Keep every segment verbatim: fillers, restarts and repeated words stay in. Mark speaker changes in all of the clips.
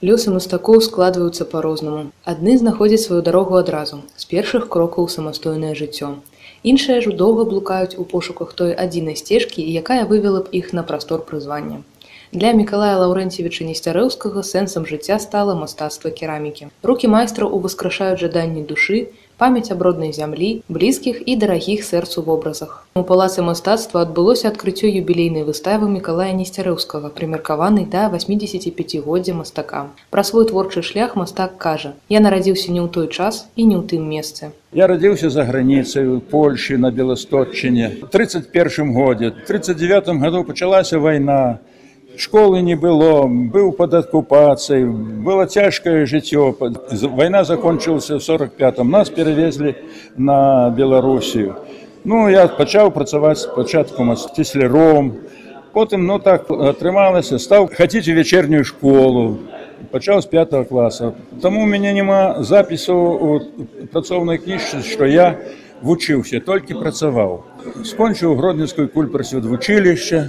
Speaker 1: Лёсы мастакоў складваюцца па-рознаму. Адны знаходзяць сваю дарогу адразу, з першых крокаў у самастойнае жыццё. Іншыя ж доўга блукаюць у пошуках той адзінай сцежкі, якая вывела б іх на прастор прызвання. Для Мікалая Лаўрэнцевіча Несцярэўскага сэнсам жыцця стала мастацтва керамікі. Рукі майстраў уваскрашаюць жаданні душы, памяць аб роднай зямлі, блізкіх і дарагіх сэрцу вобразах. У палацы мастацтва адбылося адкрыццё юбілейнай выставы Мікалая Несцярэўскага, прымеркаванай да васьмідзесяціпяцігоддзя мастака. Пра свой творчы шлях мастак кажа: «Я нарадзіўся не ў той час і не ў тым месцы.
Speaker 2: Я родился за границей, в Польше, на Белосточчине. В тридцать первом году, в тридцать девятом году началась война. Школы не было, был под оккупацией, было тяжкое житье. Война закончилась в сорок пятом, нас перевезли на Белоруссию. Ну, я почав працювати спочатку з тесляром, потім, ну так, отрималося, став ходити в вечірню школу, почав з п'ятого класу. Тому у мене нема запису у працовної книжці, що я вчився, тільки працював. Скончив Гродненське культпросвітучилище.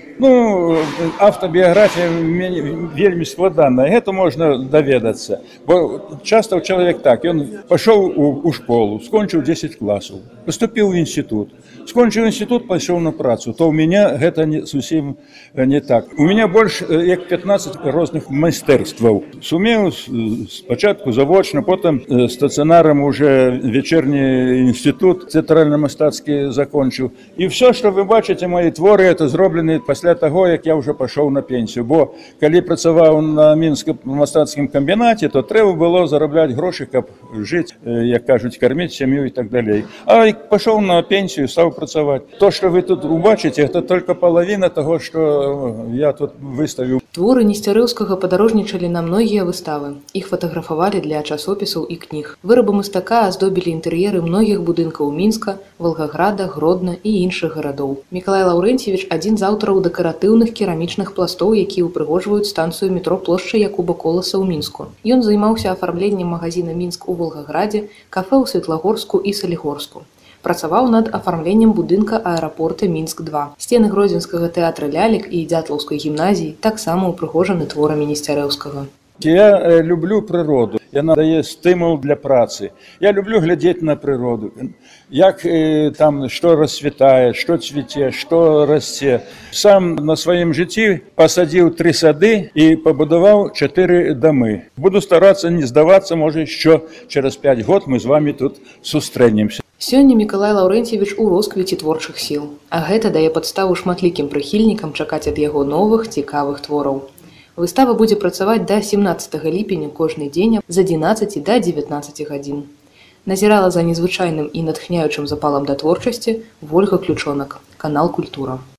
Speaker 2: Ну, автобіографія вельми складана, гэта можна даведацца. Бо часто чалавек так, ён пашоў у, у школу, скончыў дзесяць класаў, паступіў у інстытут. Скончыў інстытут, пайшоў на працу, то ў мяне гэта не, зусім не так. У мяне больш як пятнаццаць розных майстэрстваў. Сумеў спачатку завочна, потым стацыянарам уже вечерні інстытут тэатральна-мастацкі закончыў. І все, што вы бачыце, мои творы, это зроблены пасля того, як я уже пошел на пенсію. Бо коли працював на Мінському мастацькому комбінаті, то треба було заробляти гроші, щоб жити, як кажуть, кормити сім'ю і так далі. А як пішов на пенсію, став працювати. То, що ви тут побачите, це тільки половина того, що я тут виставив.
Speaker 1: Творы Несцярэўскага падарожнічалі на многія выставы. Іх фатаграфавалі для часопісаў і кніг. Вырабы мастака аздобілі інтэр'еры многіх будынкаў Мінска, Волгаграда, Гродна і іншых гарадоў. Мікалай Лаўрэнцевіч – адзін з аўтараў дэкаратыўных керамічных пластоў, якія ўпрыгожваюць станцыю метро плошчы Якуба Коласа ў Мінску. Ён займаўся афармленнем магазіна «Мінск» у Волгаградзе, кафэ ў Светлагорску і Салігорску. Працаваў над афармленнем будынка аэрапорта Мінск два. Сцены Гродзенскага тэатра лялек і Дзятлаўскай гімназіі таксама ўпрыгожаны творамі Несцярэўскага.
Speaker 2: Я люблю природу, яна дає стимул для праці. Я люблю глядіти на природу, як там, що розцвітає, що цвіте, що росте. Сам на своєму житті посадив три сади і побудував чотири доми. Буду старатися не здаватися, може, що через п'ять років ми з вами тут зустрінемося.
Speaker 1: Сёння Мікалай Лаўрэнцевіч у росквіце творчых сіл, а гэта дае падставу шматлікім прыхільнікам чакаць ад яго новых цікавых твораў. Выстава будзе працаваць да сямнаццатага ліпеня кожны дзень з адзінаццаці да дзевятнаццаці гадзін. Назірала за незвычайным і натхняючым запалам да творчасці Вольга Ключонак, канал «Культура».